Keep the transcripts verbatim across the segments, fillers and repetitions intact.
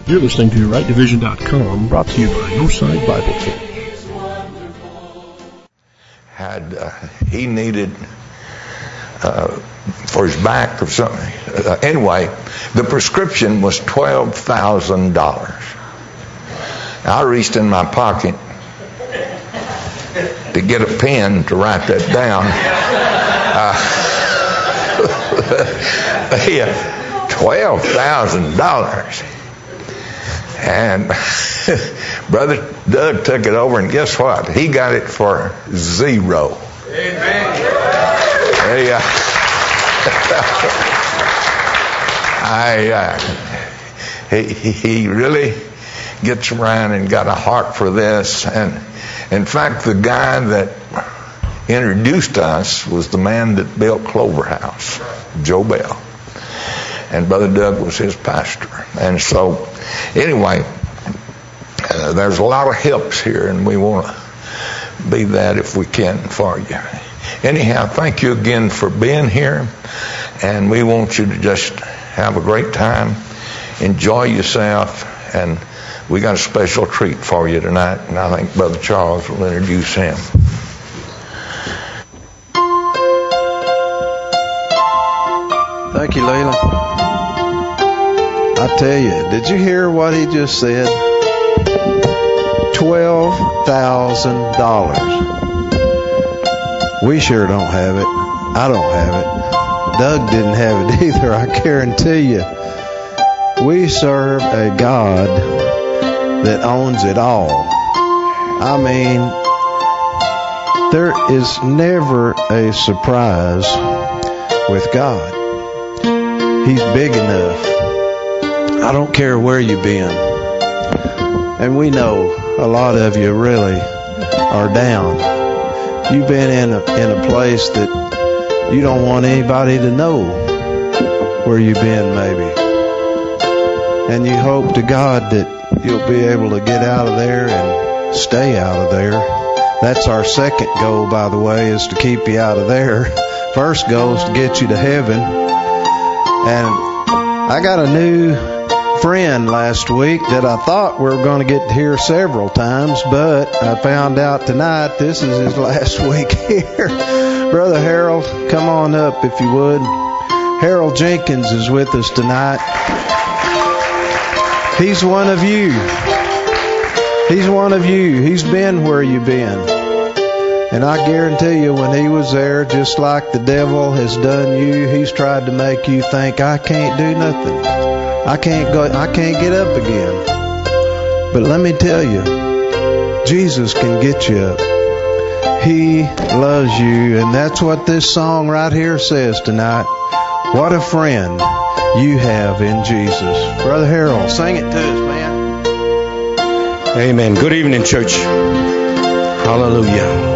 You're listening to right division dot com, brought to you by Northside Bible Church. Had uh, he needed uh, for his back or something. Uh, anyway, the prescription was twelve thousand dollars. I reached in my pocket to get a pen to write that down. Uh, yeah, twelve thousand dollars. And Brother Doug took it over, and guess what? He got it for zero. Amen. Yeah. I, uh, he, he really gets around and got a heart for this. And in fact, the guy that introduced us was the man that built Clover House, Joe Bell. And Brother Doug was his pastor. And so, anyway, uh, there's a lot of helps here, and we want to be that if we can for you. Anyhow, thank you again for being here, and we want you to just have a great time, enjoy yourself, and we got a special treat for you tonight, and I think Brother Charles will introduce him. Thank you, Leila. I tell you, did you hear what he just said? twelve thousand dollars. We sure don't have it. I don't have it. Doug didn't have it either, I guarantee you. We serve a God that owns it all. I mean, there is never a surprise with God. He's big enough. I don't care where you've been. And we know a lot of you really are down. You've been in a, in a place that you don't want anybody to know where you've been, maybe. And you hope to God that you'll be able to get out of there and stay out of there. That's our second goal, by the way, is to keep you out of there. First goal is to get you to heaven. And I got a new friend last week that I thought we were going to get to hear several times, but I found out tonight this is his last week here. Brother Harold, come on up if you would. Harold Jenkins is with us tonight. He's one of you. He's one of you. He's been where you've been. And I guarantee you, when he was there, just like the devil has done you, he's tried to make you think, I can't do nothing. I can't go, I can't get up again. But let me tell you, Jesus can get you up. He loves you, and that's what this song right here says tonight. What a friend you have in Jesus. Brother Harold, sing it to us, man. Amen. Good evening, church. Hallelujah.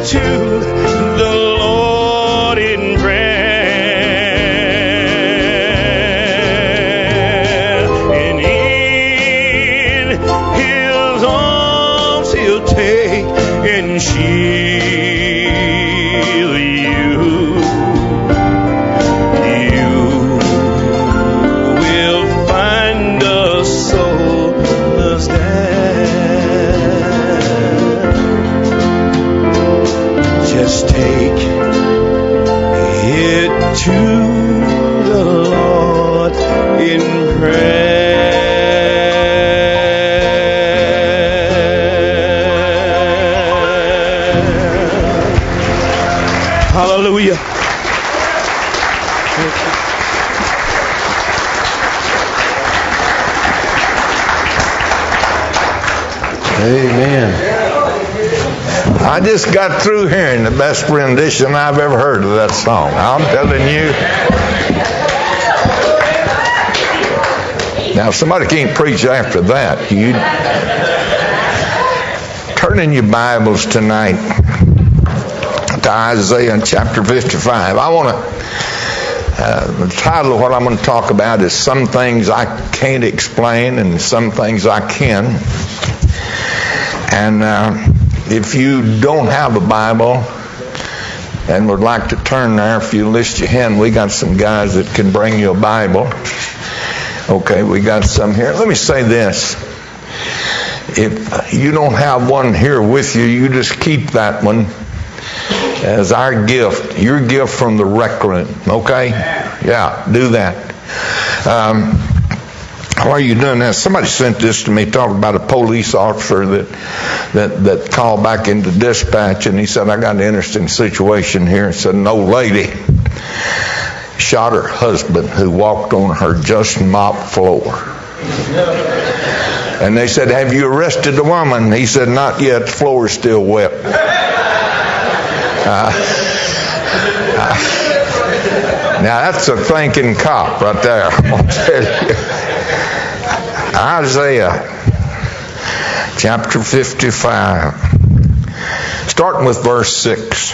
to the Lord in prayer, and in His arms He'll take and shield you. You will find a soul's death. Just take it to the Lord in prayer. Hallelujah. Amen. I just got through hearing the best rendition I've ever heard of that song. I'm telling you. Now, somebody can't preach after that. You turn in your Bibles tonight to Isaiah chapter fifty-five. I want to, uh, the title of what I'm going to talk about is Some Things I Can't Explain and Some Things I Can. And uh, if you don't have a Bible and would like to turn there, if you list your hand, we got some guys that can bring you a Bible. Okay, we got some here. Let me say this. If you don't have one here with you, you just keep that one as our gift, your gift from the rec room. Okay? Yeah, do that. Um, Why are you doing that? Somebody sent this to me, talking about a police officer that that that called back into dispatch, and he said, I got an interesting situation here. He said, an old lady shot her husband who walked on her just mopped floor. And they said, have you arrested the woman? He said, not yet. The floor is still wet. Uh, uh, now that's a thinking cop right there. I'm going to tell you. Isaiah chapter fifty-five, starting with verse six.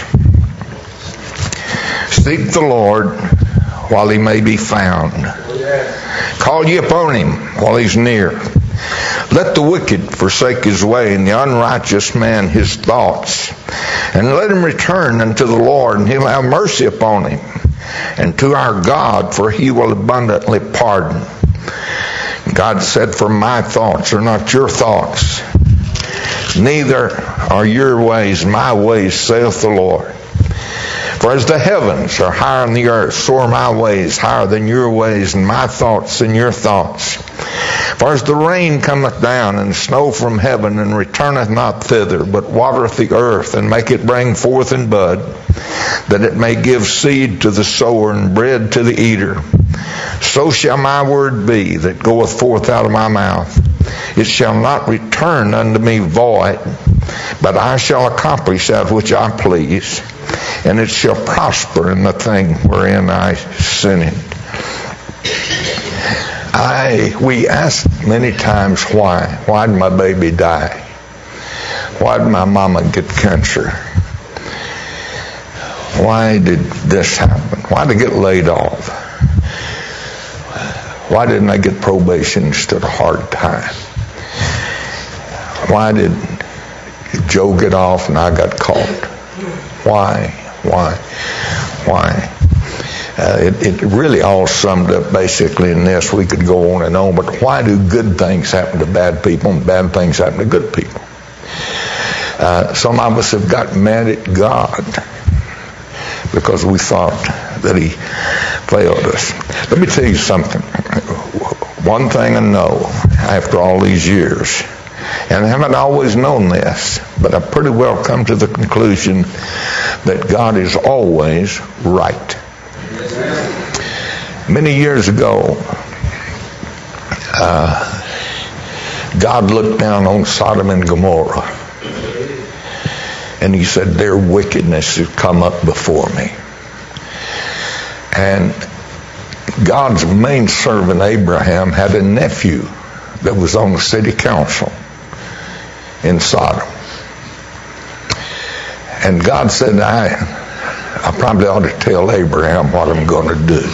Seek the Lord while He may be found. Call ye upon Him while He's near. Let the wicked forsake his way, and the unrighteous man his thoughts. And let him return unto the Lord, and He'll have mercy upon him. And to our God, for He will abundantly pardon. God said, for my thoughts are not your thoughts, neither are your ways my ways, saith the Lord. For as the heavens are higher than the earth, so are my ways higher than your ways, and my thoughts than your thoughts. For as the rain cometh down, and snow from heaven, and returneth not thither, but watereth the earth, and make it bring forth in bud, that it may give seed to the sower, and bread to the eater, so shall my word be that goeth forth out of my mouth. It shall not return unto me void, but I shall accomplish that which I please, and it shall prosper in the thing wherein I sent it. I, we ask many times why. Why did my baby die? Why did my mama get cancer? Why did this happen? Why did I get laid off? Why didn't I get probation instead of hard time? Why did Joe get off and I got caught? Why? Why? Why? Uh, it, it really all summed up basically in this. We could go on and on, but why do good things happen to bad people and bad things happen to good people? Uh, some of us have got mad at God because we thought that He failed us. Let me tell you something. One thing I know after all these years, and I haven't always known this, but I've pretty well come to the conclusion that God is always right. Many years ago, uh, God looked down on Sodom and Gomorrah, and He said, their wickedness has come up before me. And God's main servant Abraham had a nephew that was on the city council in Sodom. And God said, I, I probably ought to tell Abraham what I'm going to do.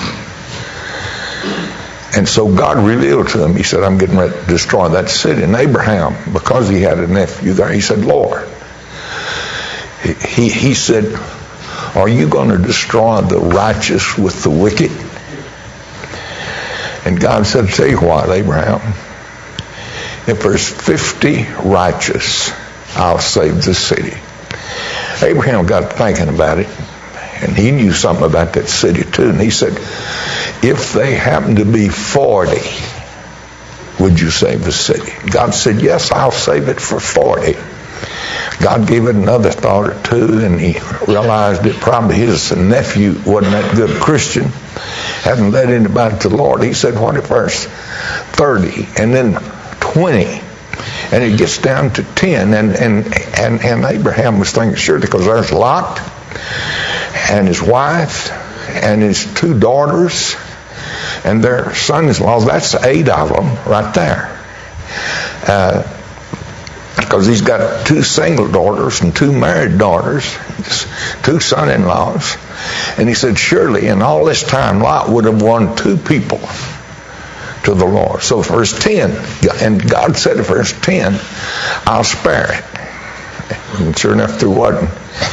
And so God revealed to him, he said, I'm getting ready to destroy that city. And Abraham, because he had a nephew there, he said, Lord, he, he, he said, are you going to destroy the righteous with the wicked? And God said, tell you what, Abraham, if there's fifty righteous, I'll save the city. Abraham got thinking about it, and he knew something about that city too. And he said, if they happen to be forty, would you save the city? God said, yes, I'll save it for forty. God gave it another thought or two, and he realized that probably his nephew wasn't that good a Christian, hadn't led anybody to the Lord. He said, what if there's thirty, and then twenty, and it gets down to ten, and, and, and, and Abraham was thinking, sure, because there's Lot, and his wife, and his two daughters, and their son-in-law. That's eight of them right there. Uh, because he's got two single daughters and two married daughters, two son-in-laws. And he said, surely in all this time, Lot would have won two people to the Lord. So if there's ten, and God said if there's ten, I'll spare it. And sure enough, there wasn't.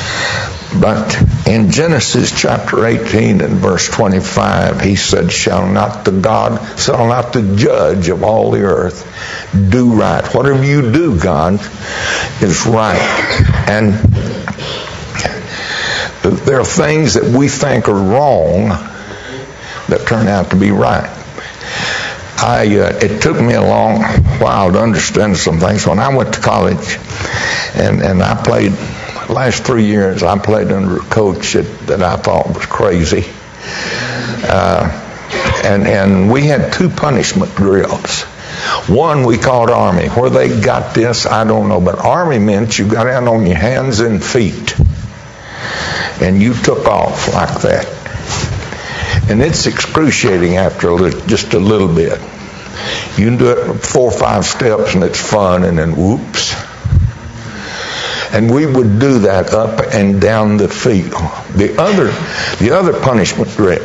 But in Genesis chapter eighteen and verse twenty-five, he said, shall not the God, shall not the judge of all the earth do right? Whatever you do, God, is right. And there are things that we think are wrong that turn out to be right. I uh, it took me a long while to understand some things. When I went to college, and, and I played, last three years, I played under a coach that, that I thought was crazy. Uh, and, and we had two punishment drills. One we called Army. Where they got this, I don't know. But Army meant you got down on your hands and feet, and you took off like that. And it's excruciating after a little, just a little bit. You can do it four or five steps, and it's fun, and then whoops. And we would do that up and down the field. The other, the other punishment drill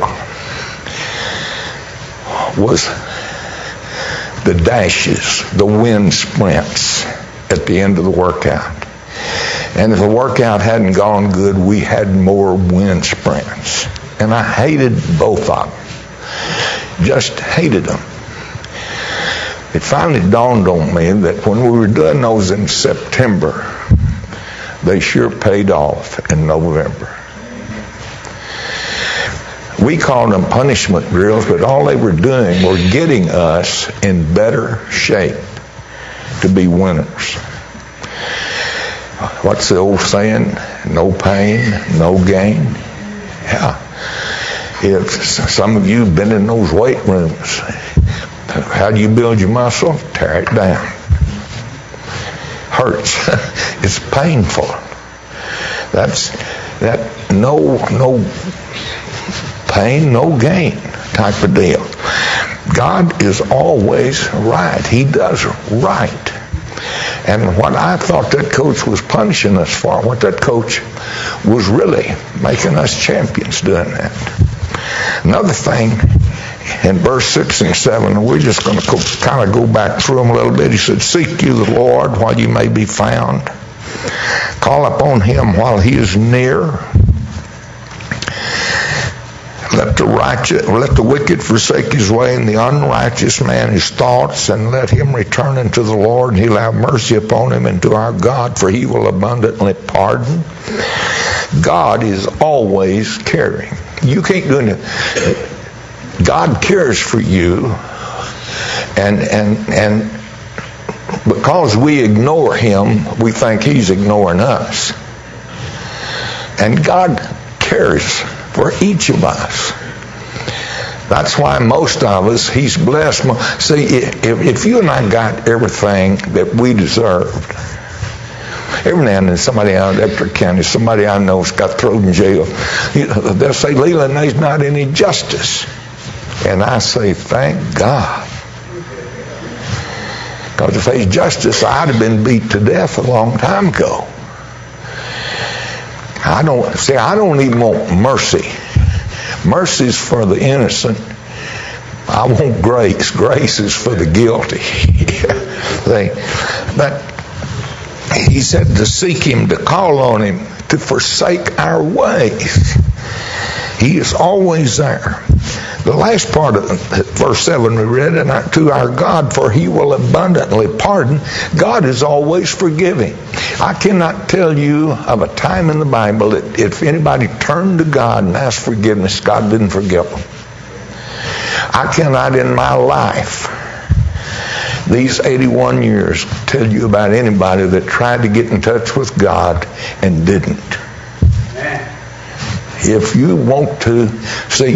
was the dashes, the wind sprints at the end of the workout. And if the workout hadn't gone good, we had more wind sprints. And I hated both of them. Just hated them. It finally dawned on me that when we were doing those in September, they sure paid off in November. We called them punishment drills, but all they were doing were getting us in better shape to be winners. What's the old saying? No pain, no gain. Yeah. If some of you have been in those weight rooms, how do you build your muscle? Tear it down. Hurts. It's painful. That's that no no pain, no gain type of deal. God is always right. He does right. And what I thought that coach was punishing us for, what that coach was really making us champions doing that. Another thing, in verse six and seven, we're just going to go, kind of go back through them a little bit. He said, seek you the Lord while you may be found. Call upon him while he is near. Let the righteous, let the wicked forsake his way, and the unrighteous man his thoughts, and let him return unto the Lord, and he'll have mercy upon him and to our God, for he will abundantly pardon. God is always caring. You can't do anything. God cares for you, and and and because we ignore him, we think he's ignoring us. And God cares for each of us. That's why most of us, he's blessed. See, if, if you and I got everything that we deserved, every now and then somebody out of Ector County, somebody I know has got thrown in jail, you know, they'll say, Leland, there's not any justice. And I say, thank God. Because if there's justice, I'd have been beat to death a long time ago. I don't see. I don't even want mercy. Mercy's for the innocent. I want grace. Grace is for the guilty. See? But he said to seek him, to call on him, to forsake our ways. He is always there. The last part of verse seven we read, and to our God, for he will abundantly pardon. God is always forgiving. I cannot tell you of a time in the Bible that if anybody turned to God and asked forgiveness, God didn't forgive them. I cannot in my life, these eighty-one years, tell you about anybody that tried to get in touch with God and didn't. If you want to see,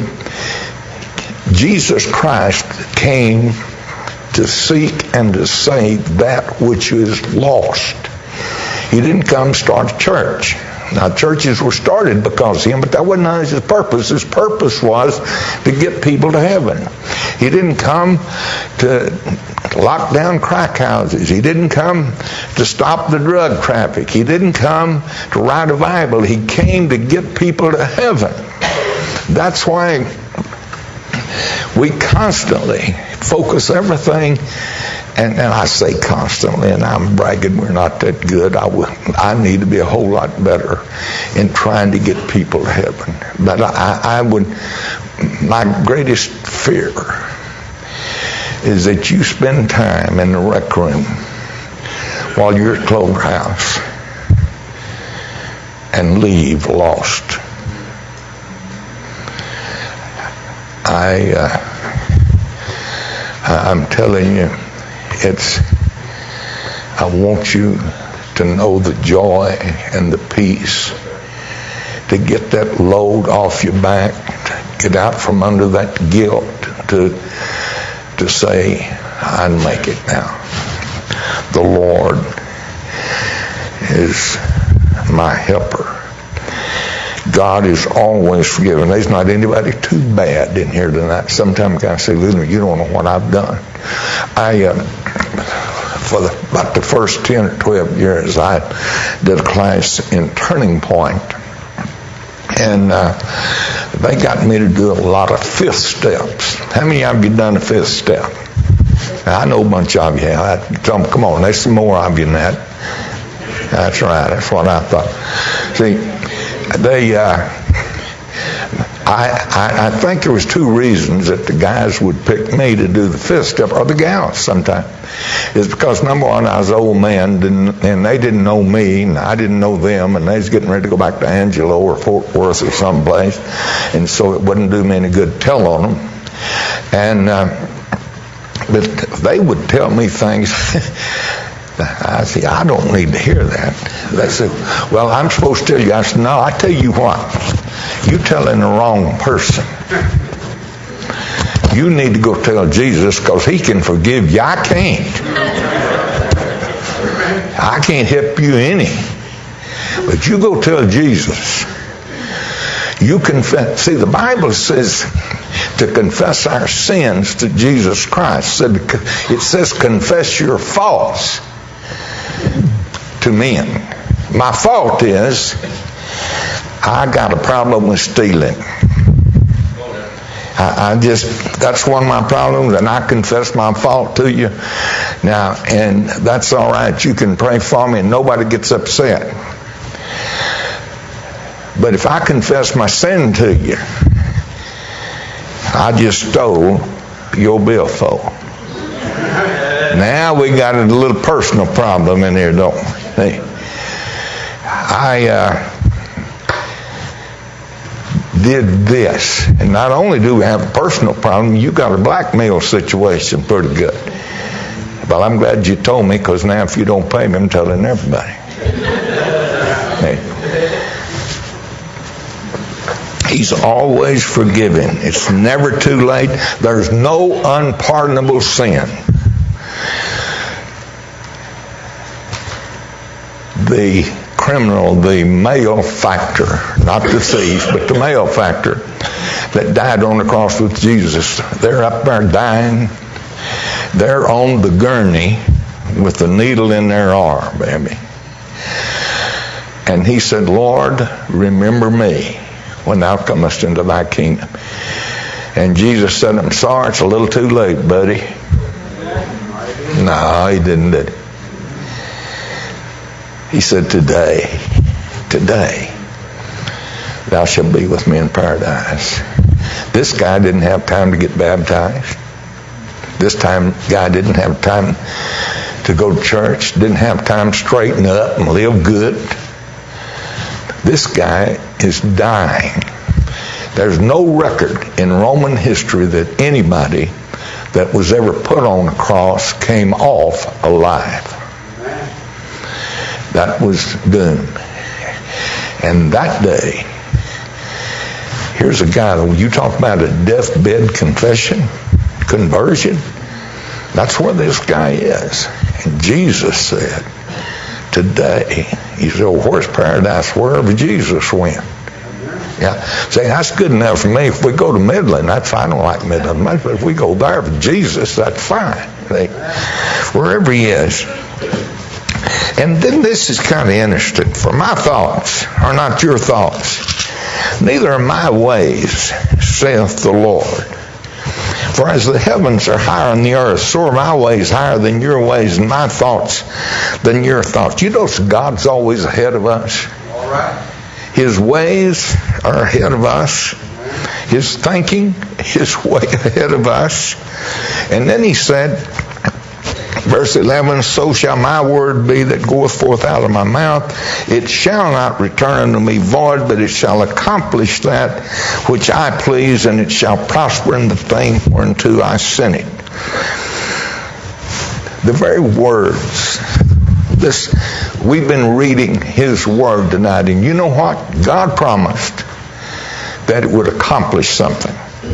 Jesus Christ came to seek and to save that which is lost. He didn't come start a church. Now, churches were started because of him, but that wasn't his purpose. His purpose was to get people to heaven. He didn't come to lock down crack houses. He didn't come to stop the drug traffic. He didn't come to write a Bible. He came to get people to heaven. That's why we constantly focus everything, and, and I say constantly, and I'm bragging we're not that good. I, will, I need to be a whole lot better in trying to get people to heaven. But I, I would, my greatest fear is that you spend time in the rec room while you're at Clover House and leave lost. I, uh, I'm telling you, it's, I want you to know the joy and the peace, to get that load off your back, to get out from under that guilt, to, to say, I make it now. The Lord is my helper. God is always forgiving. There's not anybody too bad in here tonight. Sometimes I say, listen, you don't know what I've done. I, uh, for the, about the first ten or twelve years, I did a class in Turning Point. And uh, they got me to do a lot of fifth steps. How many of you done a fifth step? Now, I know a bunch of you have. Come on, there's some more of you than that. That's right, that's what I thought. See, they, uh, I, I, I think there was two reasons that the guys would pick me to do the fifth step, or the gals sometimes. It's because, number one, I was an old man, didn't, and they didn't know me, and I didn't know them, and they was getting ready to go back to Angelo or Fort Worth or someplace, and so it wouldn't do me any good to tell on them. And uh, but they would tell me things. I said, I don't need to hear that. They said, well, I'm supposed to tell you. I said, no, I tell you what. You're telling the wrong person. You need to go tell Jesus, because he can forgive you. I can't. I can't help you any. But you go tell Jesus. You confess. See, the Bible says to confess our sins to Jesus Christ. It says confess your faults to men. My fault is I got a problem with stealing. I, I just, that's one of my problems, and I confess my fault to you now, and that's all right. You can pray for me and nobody gets upset. But if I confess my sin to you, I just stole your billfold. Now we got a little personal problem in here, don't we? Hey, I uh, did this, and not only do we have a personal problem, you got a blackmail situation pretty good. Well, I'm glad you told me, because now if you don't pay me, I'm telling everybody. Hey. He's always forgiving. It's never too late. There's no unpardonable sin. The criminal, the malefactor, not the thief, but the malefactor that died on the cross with Jesus, they're up there dying. They're on the gurney with the needle in their arm, baby. And he said, Lord, remember me when thou comest into thy kingdom. And Jesus said, I'm sorry, it's a little too late, buddy. No, he didn't, did he? He said, today, today, thou shalt be with me in paradise. This guy didn't have time to get baptized. This time, guy didn't have time to go to church, didn't have time to straighten up and live good. This guy is dying. There's no record in Roman history that anybody that was ever put on a cross came off alive. That was doomed. And that day, here's a guy, you talk about a deathbed confession, conversion. That's where this guy is. And Jesus said, today, he said, oh, where's paradise? Wherever Jesus went. Yeah. Say, that's good enough for me. If we go to Midland, that's fine. I don't like Midland much, but if we go there for Jesus, that's fine. See? Wherever he is. And then this is kind of interesting. For my thoughts are not your thoughts. Neither are my ways, saith the Lord. For as the heavens are higher than the earth, so are my ways higher than your ways, and my thoughts than your thoughts. You know God's always ahead of us. All right. His ways are ahead of us. His thinking is way ahead of us. And then he said, verse eleven, so shall my word be that goeth forth out of my mouth. It shall not return unto me void, but it shall accomplish that which I please, and it shall prosper in the thing whereunto I sent it. The very words. This, we've been reading his word tonight, and you know what? God promised that it would accomplish something.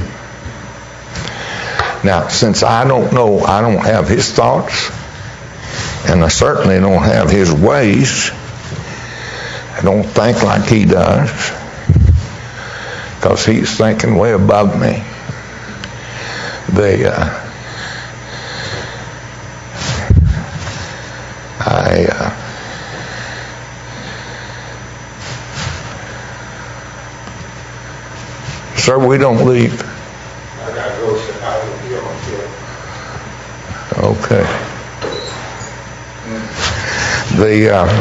Now, since I don't know, I don't have his thoughts, and I certainly don't have his ways. I don't think like he does, because he's thinking way above me. They, uh, I, uh, sir, we don't leave. I gotta go sit out with you on here. Okay. The uh,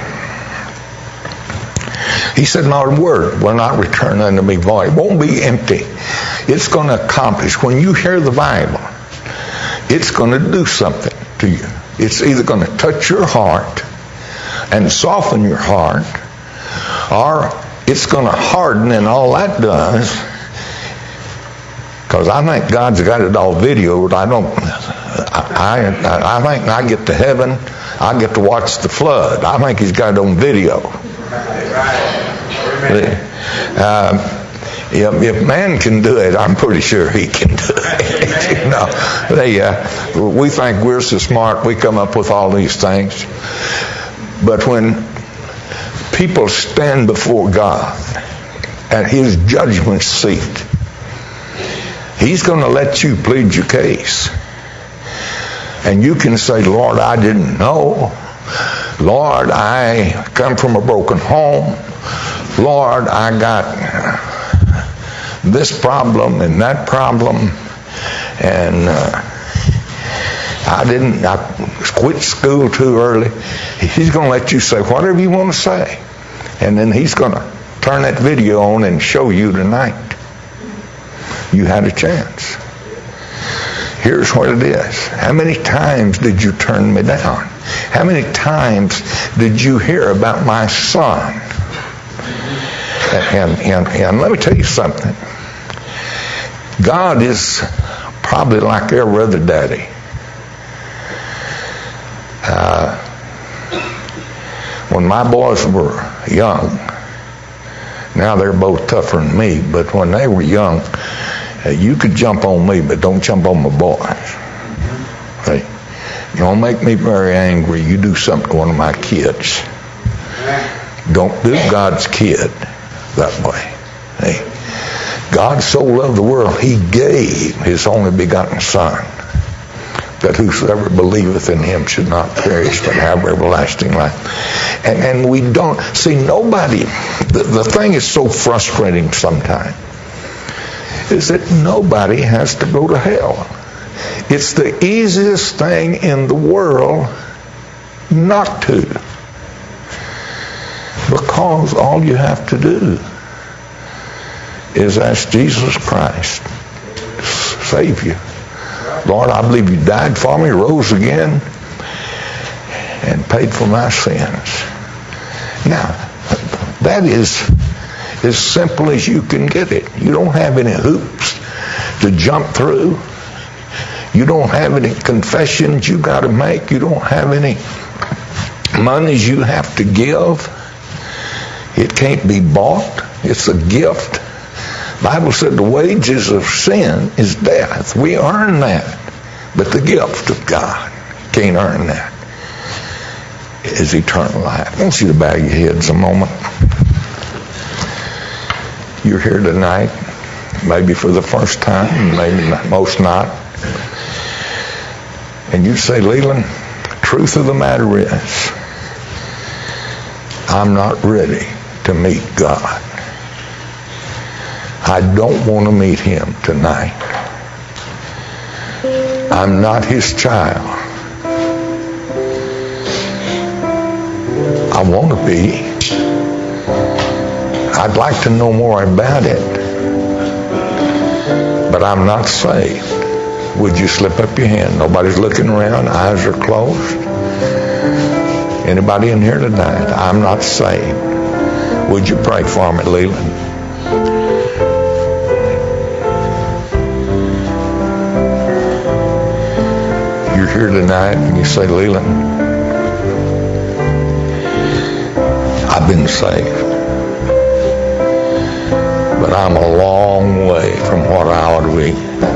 he said, "Not a word will not return unto me void." It won't be empty. It's going to accomplish. When you hear the Bible, it's going to do something to you. It's either going to touch your heart and soften your heart, or it's going to harden, and all that does. Because I think God's got it all videoed. I don't. I, I I think I get to heaven, I get to watch the flood. I think He's got it on video. Uh, if, if man can do it, I'm pretty sure he can do it. You know, they uh, we think we're so smart. We come up with all these things, but when people stand before God at His judgment seat, He's going to let you plead your case. And you can say, Lord, I didn't know. Lord, I come from a broken home. Lord, I got this problem and that problem. And uh, I didn't, I quit school too early. He's going to let you say whatever you want to say. And then He's going to turn that video on and show you tonight. You had a chance. Here's what it is. How many times did you turn me down? How many times did you hear about my son? And, and, and let me tell you something. God is probably like every other daddy. Uh, when my boys were young, now they're both tougher than me, but when they were young, uh, you could jump on me, but don't jump on my boys. Hey, you don't make me very angry. You do something to one of my kids. Don't do God's kid that way. Hey, God so loved the world, He gave His only begotten Son, that whosoever believeth in him should not perish but have everlasting life. And, and we don't, see, nobody, the, the thing is so frustrating sometimes, is that nobody has to go to hell. It's the easiest thing in the world not to. Because all you have to do is ask Jesus Christ to save you. Lord, I believe you died for me, rose again, and paid for my sins. Now, that is as simple as you can get it. You don't have any hoops to jump through. You don't have any confessions you got to make. You don't have any monies you have to give. It can't be bought. It's a gift. The Bible said the wages of sin is death. We earn that. But the gift of God, can't earn that, is eternal life. I want you to bow your heads a moment. You're here tonight, maybe for the first time, maybe not, most not. And you say, Leland, the truth of the matter is, I'm not ready to meet God. I don't want to meet him tonight. I'm not his child. I want to be. I'd like to know more about it. But I'm not saved. Would you slip up your hand? Nobody's looking around. Eyes are closed. Anybody in here tonight? I'm not saved. Would you pray for me, Leland? You're here tonight and you say, Leland, I've been saved. But I'm a long way from what I ought to be.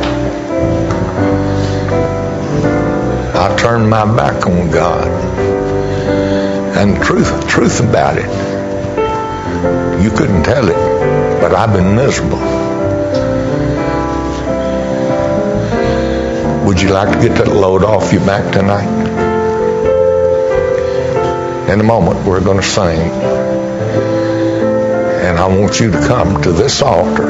I turned my back on God. And the truth, truth about it, you couldn't tell it, but I've been miserable. Would you like to get that load off your back tonight? In a moment, we're going to sing. And I want you to come to this altar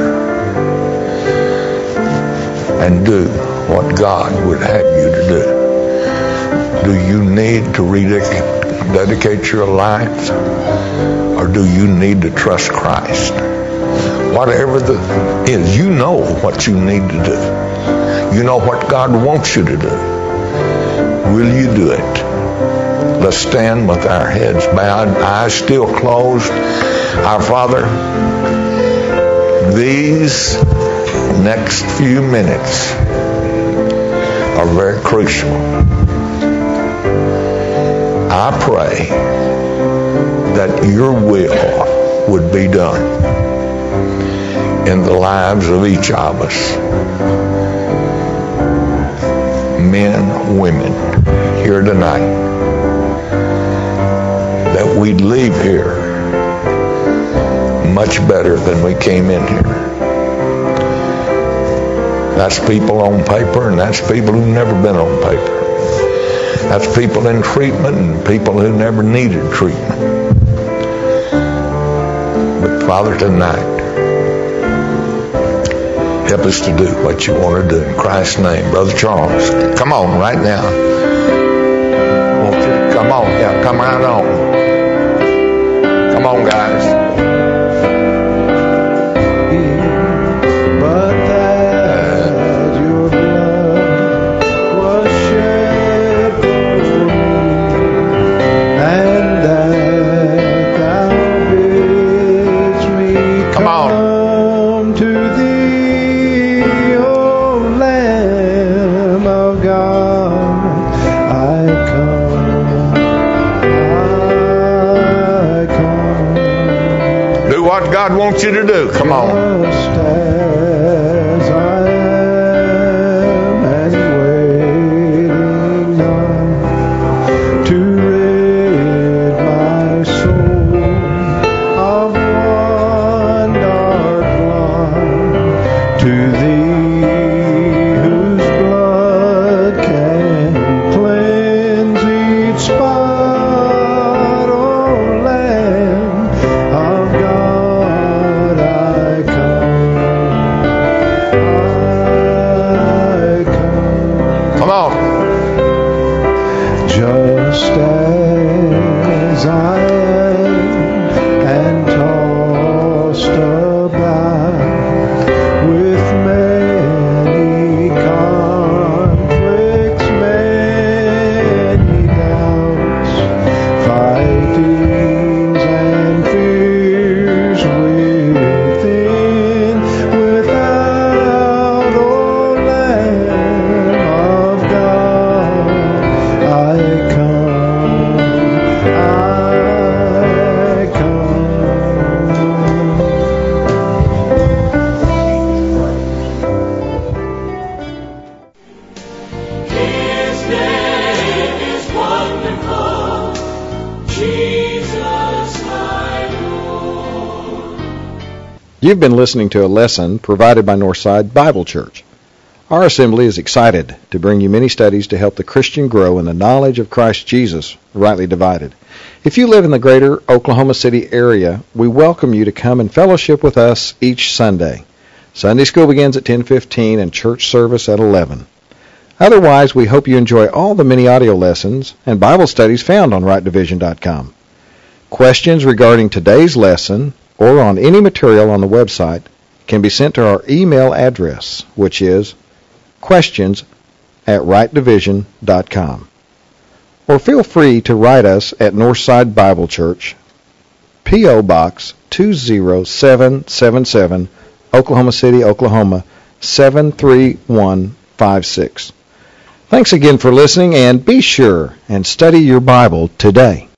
and do what God would have you to do. Do you need to rededicate your life? Or do you need to trust Christ? Whatever the is, you know what you need to do. You know what God wants you to do. Will you do it? Let's stand with our heads bowed, eyes still closed. Our Father, these next few minutes are very crucial. I pray that your will would be done in the lives of each of us. Men, women, here tonight, that we'd leave here much better than we came in here. That's people on paper, and that's people who've never been on paper. That's people in treatment and people who never needed treatment. But Father, tonight, help us to do what you want to do. In Christ's name. Brother Charles, come on right now. Won't you? Come on. Yeah, come right on. Come on, guys. But that your blood was shed for me, and that thou bidst me Come on. come to thee, O Lamb of God. I come, I come. Do what God wants you to do. Come on. Just as I am, and waiting now to rid my soul of one dark line, to thee whose blood can You've been listening to a lesson provided by Northside Bible Church. Our assembly is excited to bring you many studies to help the Christian grow in the knowledge of Christ Jesus, rightly divided. If you live in the greater Oklahoma City area, we welcome you to come and fellowship with us each Sunday. Sunday school begins at ten fifteen and church service at eleven. Otherwise, we hope you enjoy all the many audio lessons and Bible studies found on right division dot com. Questions regarding today's lesson or on any material on the website can be sent to our email address, which is questions at right division dot com. Or feel free to write us at Northside Bible Church, P O. Box two zero seven seven seven, Oklahoma City, Oklahoma seven three one five six. Thanks again for listening, and be sure and study your Bible today.